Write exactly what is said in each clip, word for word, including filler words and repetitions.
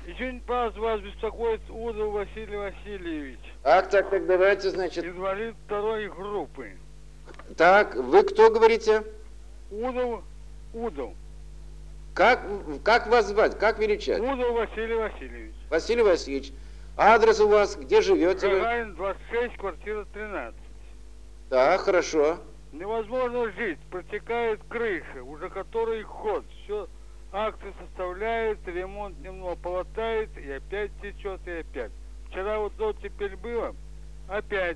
Извините, пожалуйста, вас беспокоит Удов Василий Васильевич. Так, так, так, давайте, значит. Инвалид второй группы. Так, вы кто говорите? Удов, Удов. Как, как вас звать? Как величать? Удов Василий Васильевич. Василий Васильевич. Адрес у вас, где живете вы? Гагарина, двадцать шесть, квартира тринадцать. Так, хорошо. Невозможно жить, протекает крыша, уже который ход. Все, акты составляют, ремонт немного полотает, и опять течет, и опять. Вчера вот теперь было, опять.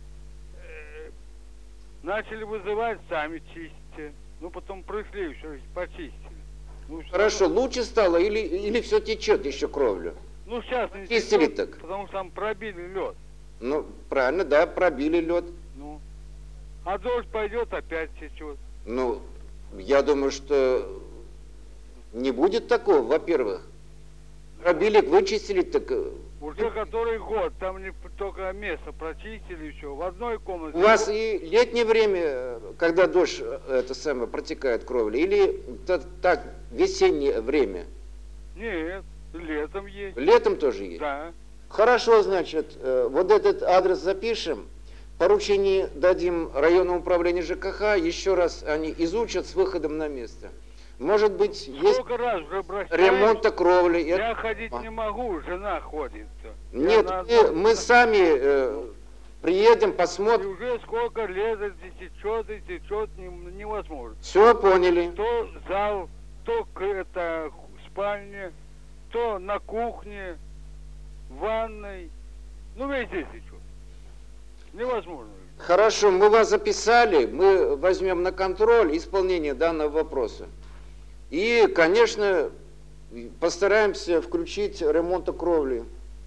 Э, начали вызывать, сами чистите. Ну, потом пришли, еще почистили. Ну, Хорошо, равно... лучше стало или, или все течет еще кровлю? Ну, сейчас не чистили течет, так. Потому что там пробили лед. Ну, правильно, да, пробили лед. Ну, а дождь пойдет, опять течет. Ну, я думаю, что не будет такого, во-первых. Пробили, вычистили, так... Уже который год, там не только место прочистили еще, в одной комнате. У вас и летнее время, когда дождь это самое протекает кровля, или так весеннее время? Нет, летом есть. Летом тоже есть? Да. Хорошо, значит, вот этот адрес запишем, поручение дадим районному управлению ЖКХ, еще раз они изучат с выходом на место. Может быть, есть раз уже ремонта кровли. Я это... ходить а. не могу, жена ходит. Нет, мы, мы сами э, приедем, посмотрим. И уже сколько лет течет и течет, невозможно. Все поняли. То зал, то это спальня, то на кухне, в ванной. Ну, везде течет. Невозможно. Хорошо, мы вас записали, мы возьмем на контроль исполнение данного вопроса. И, конечно, постараемся включить ремонт кровли.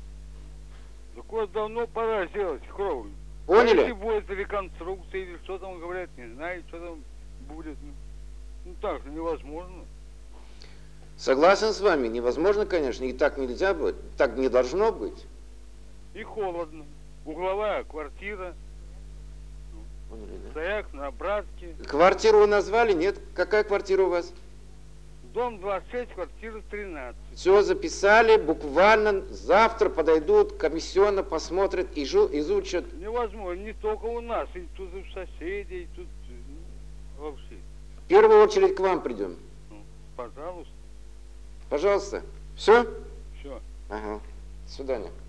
Так вот давно пора сделать кровлю. Поняли? А если будет реконструкция или что там говорят, не знаю, что там будет. Ну так же невозможно. Согласен с вами, невозможно, конечно, и так нельзя быть, так не должно быть. И холодно. Угловая квартира. Поняли, да? Стояк на Братске. Квартиру вы назвали? Нет? Какая квартира у вас? Дом двадцать шесть, квартира тринадцать. Все записали, буквально завтра подойдут, комиссионно посмотрят, изучат. Невозможно, не только у нас, и тут у соседей, и тут ну, вообще. В первую очередь к вам придем. Ну, пожалуйста. Пожалуйста. Все? Все. Ага. До свидания.